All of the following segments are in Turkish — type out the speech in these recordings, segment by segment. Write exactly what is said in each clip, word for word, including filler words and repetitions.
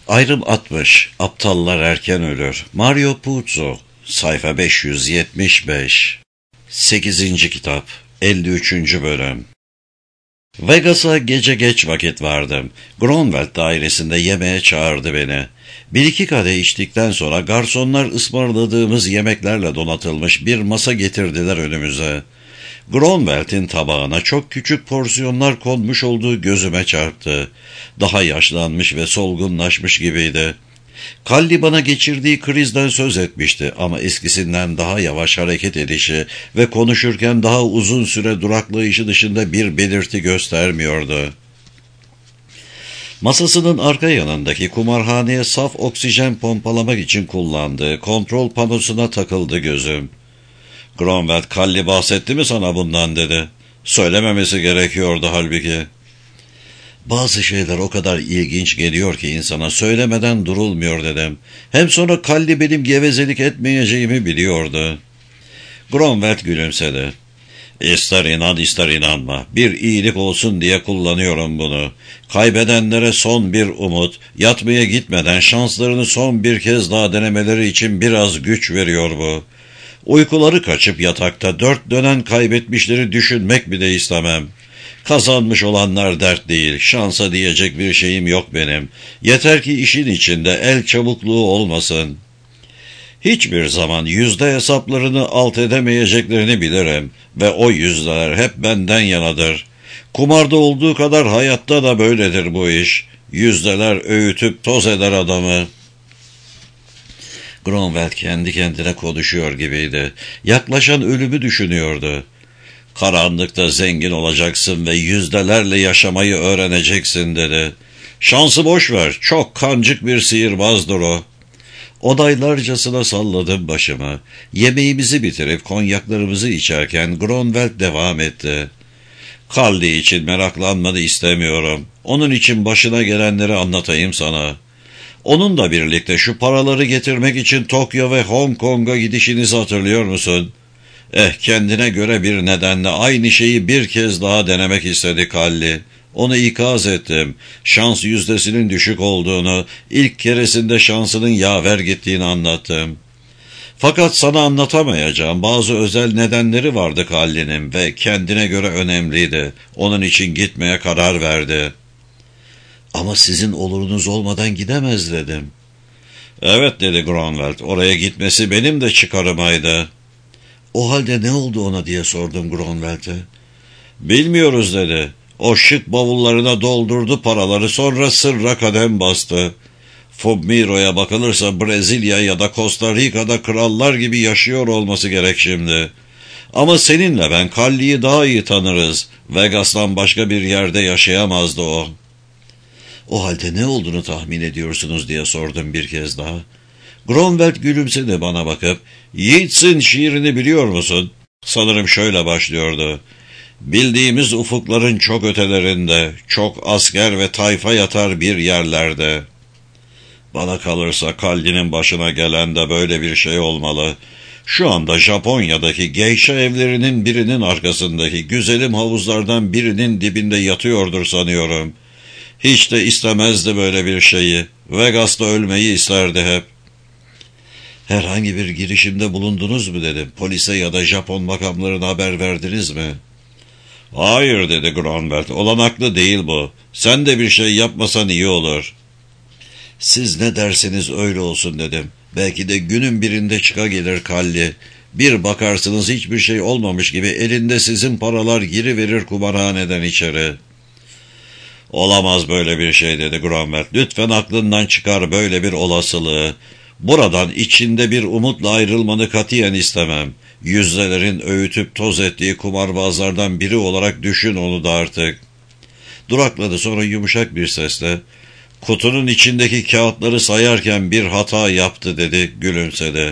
Ayrım altmış. Aptallar erken ölür. Mario Puzo. Sayfa beş yüz yetmiş beş. sekizinci kitap. elli üçüncü bölüm. Vegas'a gece geç vakit vardım. Gronwald dairesinde yemeğe çağırdı beni. Bir iki kadeh içtikten sonra garsonlar ısmarladığımız yemeklerle donatılmış bir masa getirdiler önümüze. Gronwald'in tabağına çok küçük porsiyonlar konmuş olduğu gözüme çarptı. Daha yaşlanmış ve solgunlaşmış gibiydi. Kalli bana geçirdiği krizden söz etmişti ama eskisinden daha yavaş hareket edişi ve konuşurken daha uzun süre duraklayışı dışında bir belirti göstermiyordu. Masasının arka yanındaki kumarhaneye saf oksijen pompalamak için kullandığı kontrol panosuna takıldı gözüm. "Gronwald, Kalli bahsetti mi sana bundan?" dedi. "Söylememesi gerekiyordu halbuki." "Bazı şeyler o kadar ilginç geliyor ki insana söylemeden durulmuyor" dedim. "Hem sonra Kalli benim gevezelik etmeyeceğimi biliyordu." Gronwald gülümsedi. "İster inan ister inanma. Bir iyilik olsun diye kullanıyorum bunu. Kaybedenlere son bir umut, yatmaya gitmeden şanslarını son bir kez daha denemeleri için biraz güç veriyor bu. Uykuları kaçıp yatakta dört dönen kaybetmişleri düşünmek bile istemem. Kazanmış olanlar dert değil, şansa diyecek bir şeyim yok benim. Yeter ki işin içinde el çabukluğu olmasın. Hiçbir zaman yüzde hesaplarını alt edemeyeceklerini bilirim ve o yüzdeler hep benden yanadır. Kumarda olduğu kadar hayatta da böyledir bu iş. Yüzdeler öğütüp toz eder adamı." Gronwald kendi kendine konuşuyor gibiydi. Yaklaşan ölümü düşünüyordu. "Karanlıkta zengin olacaksın ve yüzdelerle yaşamayı öğreneceksin" dedi. "Şansı boş ver, çok kancık bir sihirbazdır o." Odaylarcasına salladım başımı. Yemeğimizi bitirip konyaklarımızı içerken Gronwald devam etti. "Kalli için meraklanmanı istemiyorum. Onun için başına gelenleri anlatayım sana. Onunla birlikte şu paraları getirmek için Tokyo ve Hong Kong'a gidişinizi hatırlıyor musun? Eh, kendine göre bir nedenle aynı şeyi bir kez daha denemek istedi Kalli. Onu ikaz ettim. Şans yüzdesinin düşük olduğunu, ilk keresinde şansının yaver gittiğini anlattım. Fakat sana anlatamayacağım bazı özel nedenleri vardı Kalli'nin ve kendine göre önemliydi. Onun için gitmeye karar verdi." "Ama sizin olurunuz olmadan gidemez" dedim. "Evet" dedi Gronwald, "oraya gitmesi benim de çıkarımaydı." "O halde ne oldu ona?" diye sordum Gronwald'e. "Bilmiyoruz" dedi. "O şık bavullarına doldurdu paraları, sonra sırra kadem bastı. Fubmiro'ya bakılırsa Brezilya ya da Costa Rica'da krallar gibi yaşıyor olması gerek şimdi. Ama seninle ben Kalli'yi daha iyi tanırız. Vegas'tan başka bir yerde yaşayamazdı o." "O halde ne olduğunu tahmin ediyorsunuz?" diye sordum bir kez daha. Gronwald gülümsedi bana bakıp, "Yeats'in şiirini biliyor musun? Sanırım şöyle başlıyordu. Bildiğimiz ufukların çok ötelerinde, çok asker ve tayfa yatar bir yerlerde." Bana kalırsa Kalli'nin başına gelen de böyle bir şey olmalı. Şu anda Japonya'daki geisha evlerinin birinin arkasındaki güzelim havuzlardan birinin dibinde yatıyordur sanıyorum. Hiç de istemezdi böyle bir şeyi. Vegas'ta ölmeyi isterdi hep. "Herhangi bir girişimde bulundunuz mu?" dedim. "Polise ya da Japon makamlarına haber verdiniz mi?" "Hayır" dedi Gronwald. "Olanaklı değil bu. Sen de bir şey yapmasan iyi olur." "Siz ne derseniz öyle olsun" dedim. "Belki de günün birinde çıka gelir Kalli. Bir bakarsınız hiçbir şey olmamış gibi elinde sizin paralar giriverir kumarhaneden içeri." "Olamaz böyle bir şey" dedi Gronwald. "Lütfen aklından çıkar böyle bir olasılığı. Buradan içinde bir umutla ayrılmanı katiyen istemem. Yüzdelerin öğütüp toz ettiği kumarbazlardan biri olarak düşün onu da artık." Durakladı, sonra yumuşak bir sesle, "Kutunun içindeki kağıtları sayarken bir hata yaptı" dedi, gülümsedi.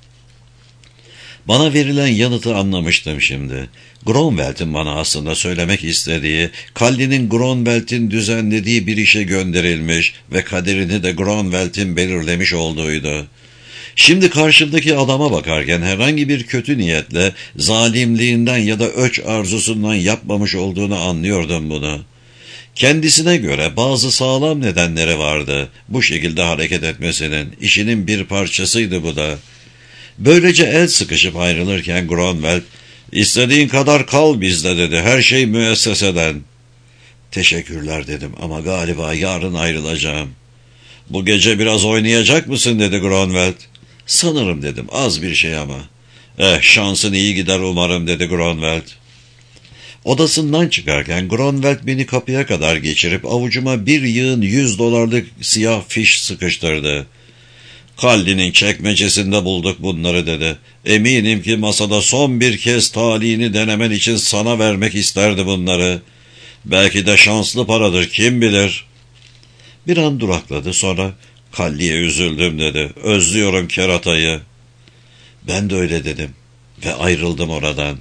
Bana verilen yanıtı anlamıştım şimdi. Gronwald'in bana aslında söylemek istediği, Kalli'nin Gronwald'in düzenlediği bir işe gönderilmiş ve kaderini de Gronwald'in belirlemiş olduğuydu. Şimdi karşımdaki adama bakarken herhangi bir kötü niyetle, zalimliğinden ya da öç arzusundan yapmamış olduğunu anlıyordum bunu. Kendisine göre bazı sağlam nedenleri vardı. Bu şekilde hareket etmesinin, işinin bir parçasıydı bu da. Böylece el sıkışıp ayrılırken Gronwald, "İstediğin kadar kal bizde," dedi. "Her şey müesseseden." "Teşekkürler," dedim, "ama galiba yarın ayrılacağım." "Bu gece biraz oynayacak mısın?" dedi Gronwald. "Sanırım," dedim, "az bir şey ama." "Eh, şansın iyi gider umarım," dedi Gronwald. Odasından çıkarken Gronwald beni kapıya kadar geçirip avucuma bir yığın yüz dolarlık siyah fiş sıkıştırdı. "Kalli'nin çekmecesinde bulduk bunları," dedi. "Eminim ki masada son bir kez talihini denemen için sana vermek isterdi bunları. Belki de şanslı paradır, kim bilir." Bir an durakladı, sonra "Kalli'ye üzüldüm," dedi. "Özlüyorum keratayı." Ben de öyle dedim ve ayrıldım oradan.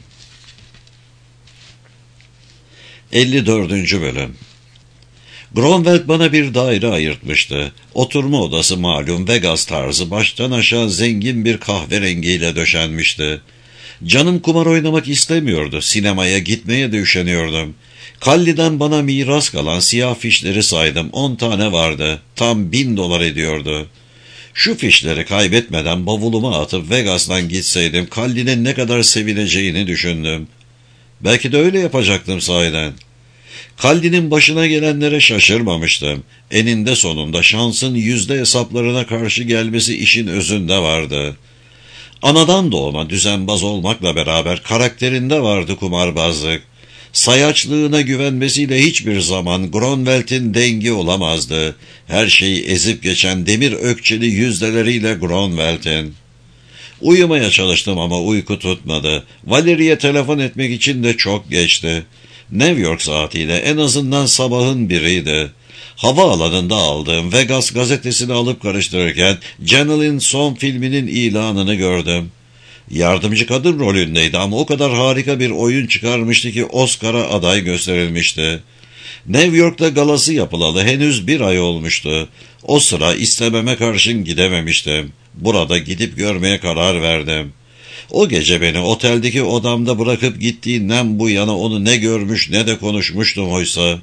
elli dördüncü Bölüm. Gronwald bana bir daire ayırtmıştı. Oturma odası malum Vegas tarzı, baştan aşağı zengin bir kahverengiyle döşenmişti. Canım kumar oynamak istemiyordu. Sinemaya gitmeye de üşeniyordum. Kalli'den bana miras kalan siyah fişleri saydım. On tane vardı. Tam bin dolar ediyordu. Şu fişleri kaybetmeden bavuluma atıp Vegas'tan gitseydim Kalli'nin ne kadar sevineceğini düşündüm. Belki de öyle yapacaktım sahiden. Kalli'nin başına gelenlere şaşırmamıştım. Eninde sonunda şansın yüzde hesaplarına karşı gelmesi işin özünde vardı. Anadan doğma düzenbaz olmakla beraber karakterinde vardı kumarbazlık. Sayaçlığına güvenmesiyle hiçbir zaman Gronwald'in dengi olamazdı. Her şeyi ezip geçen demir ökçeli yüzdeleriyle Gronwald'in. Uyumaya çalıştım ama uyku tutmadı. Valerie'ye telefon etmek için de çok geçti. New York saatiyle en azından sabahın biriydi. Havaalanında aldığım Vegas gazetesini alıp karıştırırken Janel'in son filminin ilanını gördüm. Yardımcı kadın rolündeydi ama o kadar harika bir oyun çıkarmıştı ki Oscar'a aday gösterilmişti. New York'ta galası yapılalı henüz bir ay olmuştu. O sıra istememe karşın gidememiştim. Burada gidip görmeye karar verdim. O gece beni oteldeki odamda bırakıp gittiğinden bu yana onu ne görmüş ne de konuşmuştum oysa.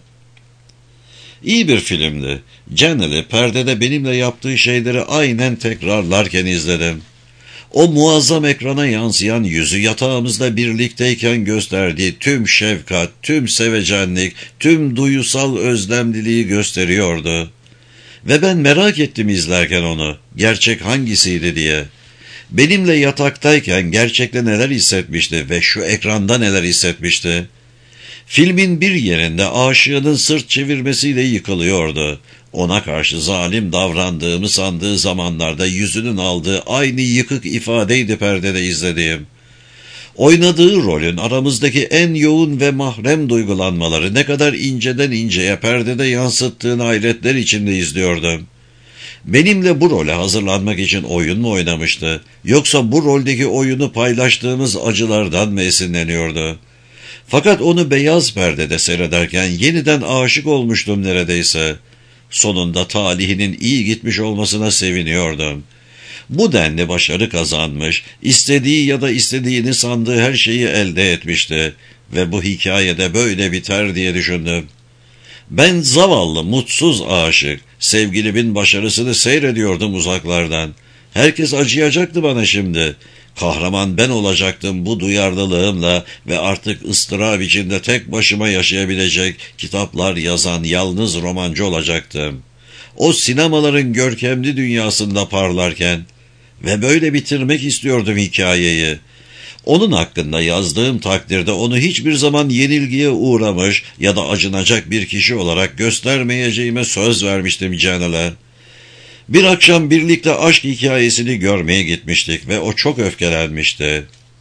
İyi bir filmdi. Janel'i perdede benimle yaptığı şeyleri aynen tekrarlarken izledim. O muazzam ekrana yansıyan yüzü yatağımızda birlikteyken gösterdiği tüm şefkat, tüm sevecenlik, tüm duygusal özlemliliği gösteriyordu. Ve ben merak ettim izlerken onu, gerçek hangisiydi diye. Benimle yataktayken gerçekte neler hissetmişti ve şu ekranda neler hissetmişti? Filmin bir yerinde aşığının sırt çevirmesiyle yıkılıyordu. Ona karşı zalim davrandığımı sandığı zamanlarda yüzünün aldığı aynı yıkık ifadeydi perdede izlediğim. Oynadığı rolün aramızdaki en yoğun ve mahrem duygulanmaları ne kadar inceden inceye perdede yansıttığını hayretler içinde izliyordum. Benimle bu role hazırlanmak için oyun mu oynamıştı, yoksa bu roldeki oyunu paylaştığımız acılardan mı esinleniyordu? Fakat onu beyaz perdede seyrederken yeniden aşık olmuştum neredeyse. Sonunda talihinin iyi gitmiş olmasına seviniyordum. Bu denli başarı kazanmış, istediği ya da istediğini sandığı her şeyi elde etmişti ve bu hikayede böyle biter diye düşündüm. Ben zavallı, mutsuz aşık, sevgilimin başarısını seyrediyordum uzaklardan. Herkes acıyacaktı bana şimdi. Kahraman ben olacaktım bu duyarlılığımla ve artık ıstırap içinde tek başıma yaşayabilecek, kitaplar yazan yalnız romancı olacaktım. O sinemaların görkemli dünyasında parlarken ve böyle bitirmek istiyordum hikayeyi. Onun hakkında yazdığım takdirde onu hiçbir zaman yenilgiye uğramış ya da acınacak bir kişi olarak göstermeyeceğime söz vermiştim Janel'e. Bir akşam birlikte aşk hikayesini görmeye gitmiştik ve o çok öfkelenmişti.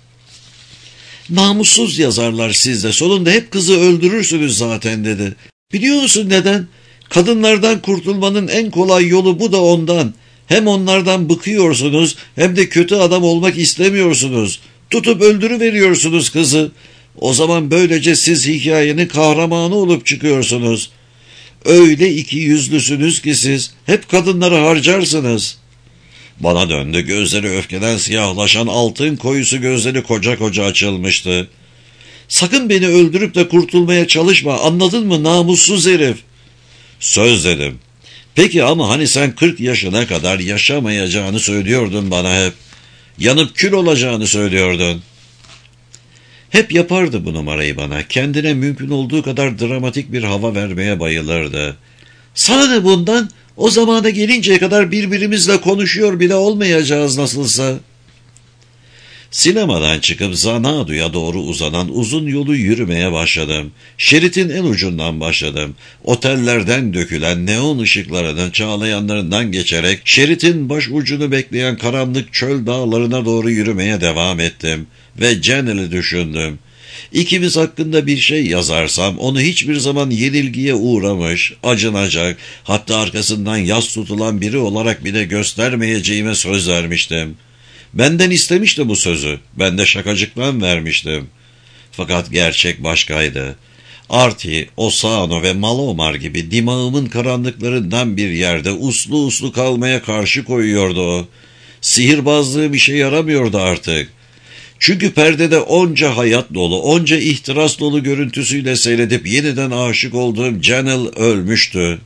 "Namussuz yazarlar siz de, sonunda hep kızı öldürürsünüz zaten," dedi. "Biliyor musun neden? Kadınlardan kurtulmanın en kolay yolu bu da ondan. Hem onlardan bıkıyorsunuz hem de kötü adam olmak istemiyorsunuz. Tutup öldürüveriyorsunuz kızı. O zaman böylece siz hikayenin kahramanı olup çıkıyorsunuz. Öyle iki yüzlüsünüz ki siz hep kadınları harcarsınız." Bana döndü, gözleri öfkeden siyahlaşan altın koyusu gözleri koca koca açılmıştı. Sakın beni öldürüp de kurtulmaya çalışma, anladın mı namussuz herif? Söz dedim. Peki ama hani sen kırk yaşına kadar yaşamayacağını söylüyordun bana hep. Yanıp kül olacağını söylüyordun. Hep yapardı bu numarayı bana. Kendine mümkün olduğu kadar dramatik bir hava vermeye bayılırdı. Sana ne bundan? O zamana gelinceye kadar birbirimizle konuşuyor bile olmayacağız nasılsa. Sinemadan çıkıp Zanadu'ya doğru uzanan uzun yolu yürümeye başladım. Şeritin en ucundan başladım. Otellerden dökülen neon ışıklarının çağlayanlarından geçerek şeritin baş ucunu bekleyen karanlık çöl dağlarına doğru yürümeye devam ettim. Ve Janel'i düşündüm. İkimiz hakkında bir şey yazarsam onu hiçbir zaman yenilgiye uğramış, acınacak, hatta arkasından yas tutulan biri olarak bile göstermeyeceğime söz vermiştim. Benden istemişti bu sözü. Ben de şakacıktan vermiştim. Fakat gerçek başkaydı. Artie, Ossano ve Malomar gibi dimağımın karanlıklarından bir yerde uslu uslu kalmaya karşı koyuyordu o. Sihirbazlığım işe yaramıyordu artık. Çünkü perdede onca hayat dolu, onca ihtiras dolu görüntüsüyle seyredip yeniden aşık olduğum Janel ölmüştü.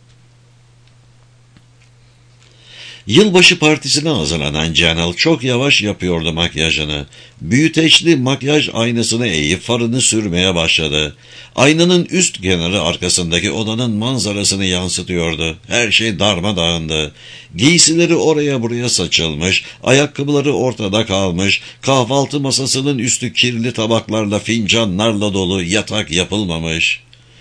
Yılbaşı partisine hazırlanan Janel çok yavaş yapıyordu makyajını. Büyüteçli makyaj aynasını eğip farını sürmeye başladı. Aynanın üst kenarı arkasındaki odanın manzarasını yansıtıyordu. Her şey darmadağındı. Giysileri oraya buraya saçılmış, ayakkabıları ortada kalmış, kahvaltı masasının üstü kirli tabaklarla, fincanlarla dolu, yatak yapılmamış.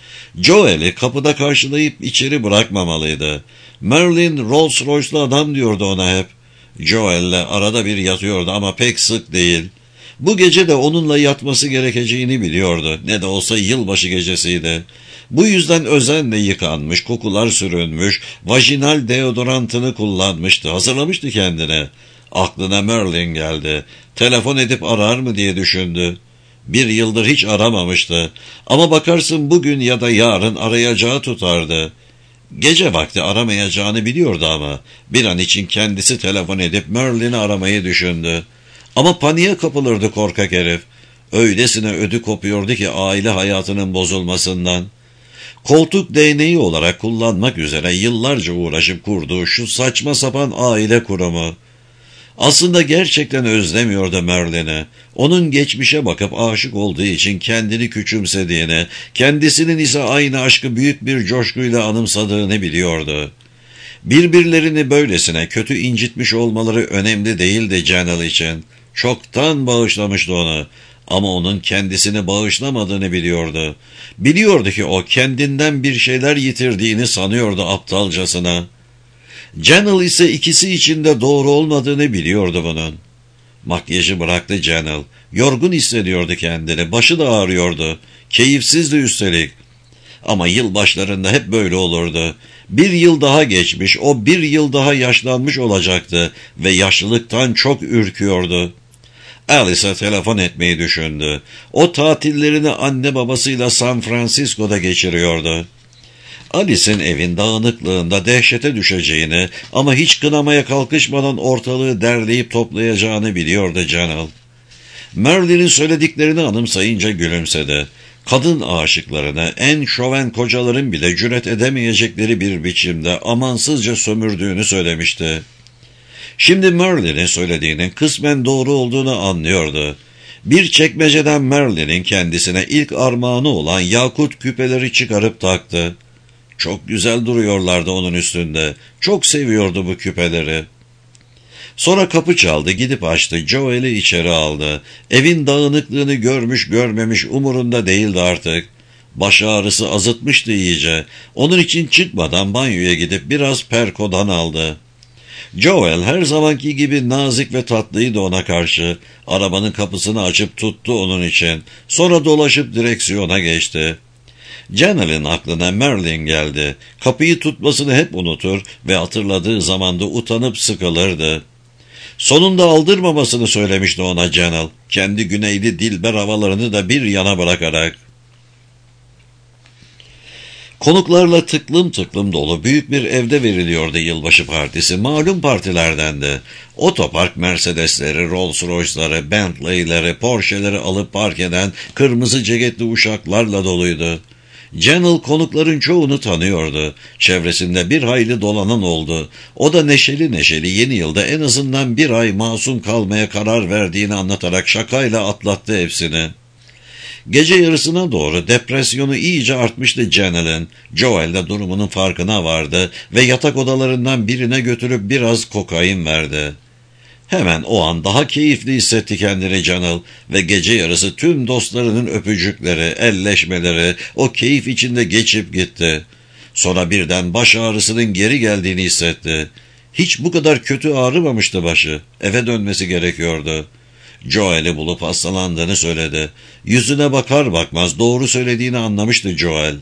Joel'i kapıda karşılayıp içeri bırakmamalıydı. Merlin Rolls Royce'lu adam diyordu ona hep. Joel'le arada bir yatıyordu ama pek sık değil. Bu gece de onunla yatması gerekeceğini biliyordu. Ne de olsa yılbaşı gecesiydi. Bu yüzden özenle yıkanmış, kokular sürünmüş, vajinal deodorantını kullanmıştı, hazırlamıştı kendine. Aklına Merlin geldi. Telefon edip arar mı diye düşündü. Bir yıldır hiç aramamıştı. Ama bakarsın bugün ya da yarın arayacağı tutardı. Gece vakti aramayacağını biliyordu ama bir an için kendisi telefon edip Merlin'i aramayı düşündü. Ama paniğe kapılırdı korkak herif. Öylesine ödü kopuyordu ki aile hayatının bozulmasından. Koltuk değneği olarak kullanmak üzere yıllarca uğraşıp kurduğu şu saçma sapan aile kurumu. Aslında gerçekten özlemiyordu Merlin'i. Onun geçmişe bakıp aşık olduğu için kendini küçümsediğini, kendisinin ise aynı aşkı büyük bir coşkuyla anımsadığını biliyordu. Birbirlerini böylesine kötü incitmiş olmaları önemli değildi Janel için. Çoktan bağışlamıştı onu. Ama onun kendisini bağışlamadığını biliyordu. Biliyordu ki o kendinden bir şeyler yitirdiğini sanıyordu aptalcasına. Janel ise ikisi için de doğru olmadığını biliyordu bunun. Makyajı bıraktı Janel. Yorgun hissediyordu kendini. Başı da ağrıyordu. Keyifsizdi üstelik. Ama yılbaşlarında hep böyle olurdu. Bir yıl daha geçmiş, o bir yıl daha yaşlanmış olacaktı ve yaşlılıktan çok ürküyordu. Alice'a telefon etmeyi düşündü. O tatillerini anne babasıyla San Francisco'da geçiriyordu. Alice'in evin dağınıklığında dehşete düşeceğini ama hiç kınamaya kalkışmadan ortalığı derleyip toplayacağını biliyordu Janel. Merlin'in söylediklerini anımsayınca gülümsedi. Kadın aşıklarını en şoven kocaların bile cüret edemeyecekleri bir biçimde amansızca sömürdüğünü söylemişti. Şimdi Merlin'in söylediğinin kısmen doğru olduğunu anlıyordu. Bir çekmeceden Merlin'in kendisine ilk armağanı olan yakut küpeleri çıkarıp taktı. Çok güzel duruyorlardı onun üstünde. Çok seviyordu bu küpeleri. Sonra kapı çaldı, gidip açtı, Joel'i içeri aldı. Evin dağınıklığını görmüş görmemiş umurunda değildi artık. Baş ağrısı azıtmıştı iyice. Onun için çıkmadan banyoya gidip biraz perkodan aldı. Joel her zamanki gibi nazik ve tatlıydı ona karşı. Arabanın kapısını açıp tuttu onun için. Sonra dolaşıp direksiyona geçti. Janel'in aklına Merlin geldi. Kapıyı tutmasını hep unutur ve hatırladığı zaman da utanıp sıkılırdı. Sonunda aldırmamasını söylemişti ona Janel. Kendi güneyli dilber havalarını da bir yana bırakarak. Konuklarla tıklım tıklım dolu büyük bir evde veriliyordu yılbaşı partisi. Malum partilerdendi. Otopark Mercedesleri, Rolls Royce'ları, Bentley'leri, Porsche'leri alıp park eden kırmızı ceketli uşaklarla doluydu. General konukların çoğunu tanıyordu. Çevresinde bir hayli dolanan oldu. O da neşeli neşeli yeni yılda en azından bir ay masum kalmaya karar verdiğini anlatarak şakayla atlattı hepsini. Gece yarısına doğru depresyonu iyice artmıştı General'in. Joel de durumunun farkına vardı ve yatak odalarından birine götürüp biraz kokain verdi. Hemen o an daha keyifli hissetti kendini General ve gece yarısı tüm dostlarının öpücükleri, elleşmeleri o keyif içinde geçip gitti. Sonra birden baş ağrısının geri geldiğini hissetti. Hiç bu kadar kötü ağrımamıştı başı. Eve dönmesi gerekiyordu. Joel'i bulup hastalandığını söyledi. Yüzüne bakar bakmaz doğru söylediğini anlamıştı Joel.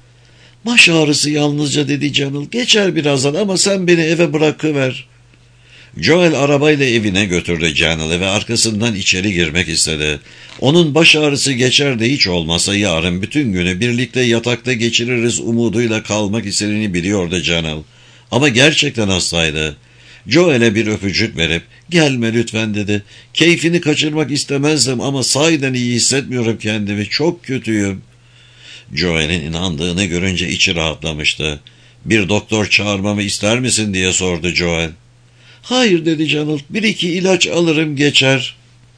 Baş ağrısı yalnızca dedi General. Geçer birazdan ama sen beni eve bırakıver. Joel arabayla evine götürdü General'ı ve arkasından içeri girmek istedi. Onun baş ağrısı geçer de hiç olmasa yarın bütün günü birlikte yatakta geçiririz umuduyla kalmak istediğini biliyordu General. Ama gerçekten hastaydı. Joel'e bir öpücük verip gelme lütfen dedi. Keyfini kaçırmak istemezdim ama sahiden iyi hissetmiyorum kendimi. Çok kötüyüm. Joel'in inandığını görünce içi rahatlamıştı. Bir doktor çağırmamı ister misin diye sordu Joel. Hayır dedi General. Bir iki ilaç alırım geçer.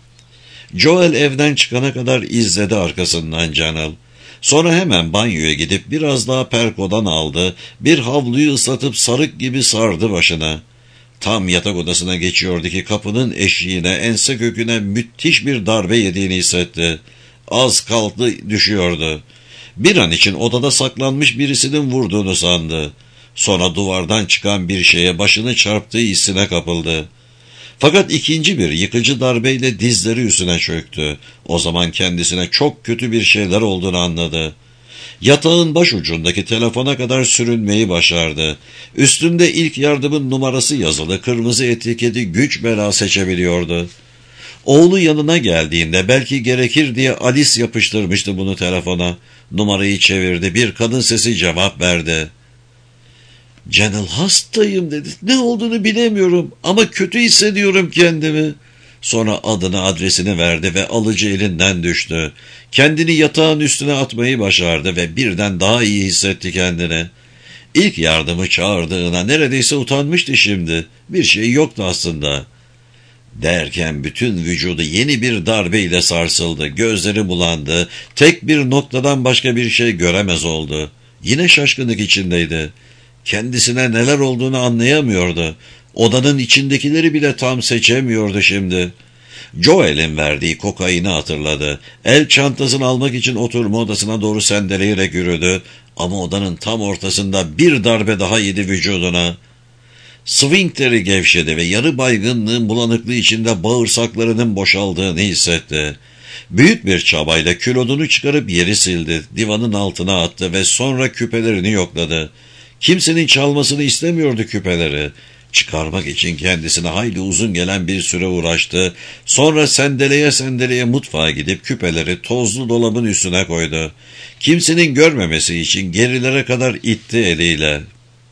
Joel evden çıkana kadar izledi arkasından General. Sonra hemen banyoya gidip biraz daha perkodan aldı. Bir havluyu ıslatıp sarık gibi sardı başına. Tam yatak odasına geçiyordu ki kapının eşiğine, ense köküne müthiş bir darbe yediğini hissetti. Az kalktı düşüyordu. Bir an için odada saklanmış birisinin vurduğunu sandı. Sonra duvardan çıkan bir şeye başını çarptığı hissine kapıldı. Fakat ikinci bir yıkıcı darbeyle dizleri üstüne çöktü. O zaman kendisine çok kötü bir şeyler olduğunu anladı. Yatağın başucundaki telefona kadar sürünmeyi başardı. Üstünde ilk yardımın numarası yazılı kırmızı etiketi güç bela seçebiliyordu. Oğlu yanına geldiğinde belki gerekir diye Alice yapıştırmıştı bunu telefona. Numarayı çevirdi, bir kadın sesi cevap verdi. General hastayım dedi. Ne olduğunu bilemiyorum ama kötü hissediyorum kendimi. Sonra adını adresini verdi ve alıcı elinden düştü. Kendini yatağın üstüne atmayı başardı ve birden daha iyi hissetti kendini. İlk yardımı çağırdığına neredeyse utanmıştı şimdi. Bir şey yoktu aslında. Derken bütün vücudu yeni bir darbeyle sarsıldı. Gözleri bulandı. Tek bir noktadan başka bir şey göremez oldu. Yine şaşkınlık içindeydi. Kendisine neler olduğunu anlayamıyordu. Odanın içindekileri bile tam seçemiyordu şimdi. Joel'in verdiği kokaini hatırladı. El çantasını almak için oturma odasına doğru sendeleyerek yürüdü. Ama odanın tam ortasında bir darbe daha yedi vücuduna. Sfinkteri gevşedi ve yarı baygınlığın bulanıklığı içinde bağırsaklarının boşaldığını hissetti. Büyük bir çabayla külotunu çıkarıp yeri sildi. Divanın altına attı ve sonra küpelerini yokladı. Kimsenin çalmasını istemiyordu küpeleri. Çıkarmak için kendisine hayli uzun gelen bir süre uğraştı. Sonra sendeleye sendeleye mutfağa gidip küpeleri tozlu dolabın üstüne koydu. Kimsenin görmemesi için gerilere kadar itti eliyle.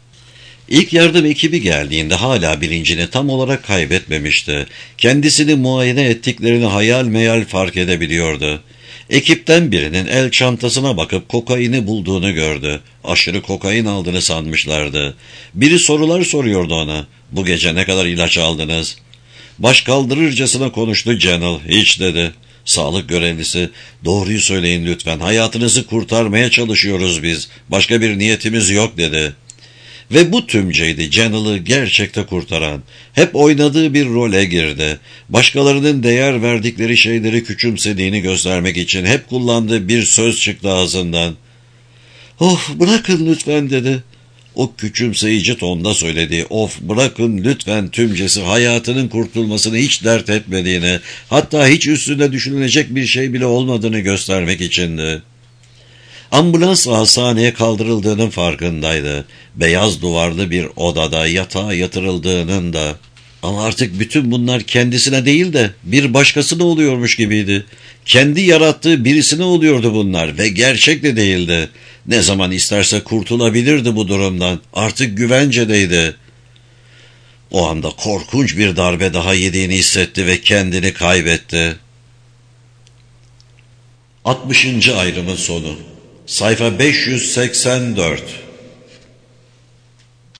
İlk yardım ekibi geldiğinde hala bilincini tam olarak kaybetmemişti. Kendisini muayene ettiklerini hayal meyal fark edebiliyordu. Ekipten birinin el çantasına bakıp kokaini bulduğunu gördü. Aşırı kokain aldığını sanmışlardı. Biri sorular soruyordu ona. Bu gece ne kadar ilaç aldınız? Baş kaldırırcasına konuştu General. Hiç dedi. Sağlık görevlisi. Doğruyu söyleyin lütfen. Hayatınızı kurtarmaya çalışıyoruz biz. Başka bir niyetimiz yok dedi. Ve bu tümceydi General'ı gerçekte kurtaran. Hep oynadığı bir role girdi. Başkalarının değer verdikleri şeyleri küçümsediğini göstermek için hep kullandığı bir söz çıktı ağzından. Of bırakın lütfen dedi. O küçümseyici tonda söylediği of bırakın lütfen tümcesi hayatının kurtulmasını hiç dert etmediğini, hatta hiç üstünde düşünülecek bir şey bile olmadığını göstermek içindi. Ambulans hastaneye kaldırıldığının farkındaydı. Beyaz duvarlı bir odada yatağa yatırıldığının da. Ama artık bütün bunlar kendisine değil de bir başkasına oluyormuş gibiydi. Kendi yarattığı birisine oluyordu bunlar ve gerçek de değildi. Ne zaman isterse kurtulabilirdi bu durumdan. Artık güvencedeydi. O anda korkunç bir darbe daha yediğini hissetti ve kendini kaybetti. altmışıncı ayrımın sonu. Sayfa beş yüz seksen dört.